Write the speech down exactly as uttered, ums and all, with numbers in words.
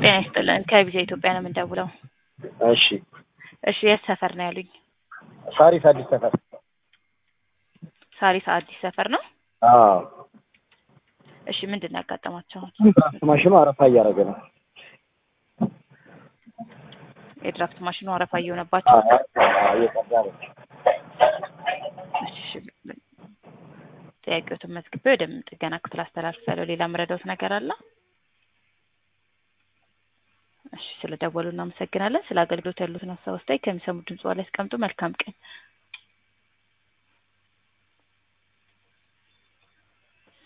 ጤና ይስጥልን ከቪዛ ኢትዮጵያ ነው የምንደውለው። እሺ እሺ የት ሰፈር ነው ያሉኝ? ሳሪስ አዲስ ሰፈር። ሳሪስ አዲስ ሰፈር ነው? አዎ። እሺ ምንድን ነው ያጋጠማቸው? ማሽኑ አረፋ እያደረገ ነው። የድራፍት ማሽኑ አረፋ እየሆነባቸው? አዎ እየቀዳ ነው። እሺ ጥያቄዎትን መዝግቤ ወደ ጥገና ክፍል አስተላልፋለሁ። ሌላ ምረዳውት ነገር አለ? እሺ ስለደወሉ እናመሰግናለን። ስለ አገልግሎት ያሉትን ሀሳብ አስተያየት ከሚሰሙ ድምጽ ላይ አስቀምጡ። መልካም ቀን።